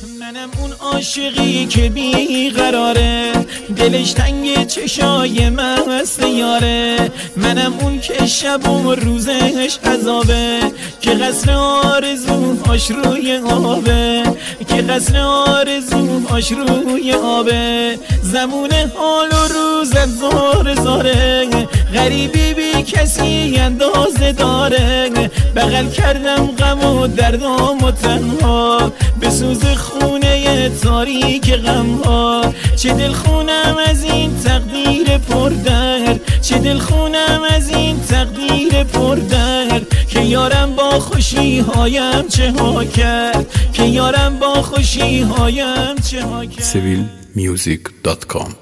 منم اون عاشقی که بیقراره، دلش تنگ چشای مست یاره. منم اون که شب و روزش عذابه، که قصر آرزوهاش روی آبه، که قصر آرزوهاش روی آبه. زمون حال و روزت زار زاره، غریبی بی کسی اندازه داره. بغل کردم غم و دردام و تنها، به سوز خونه تاریک غم ها. چه دل خونم از این تقدیر پردر، چه دل خونم از این تقدیر پردر. که یارم با خوشی هایم چه ها کرد، که یارم با خوشی هایم چه ها کرد. civilmusic.com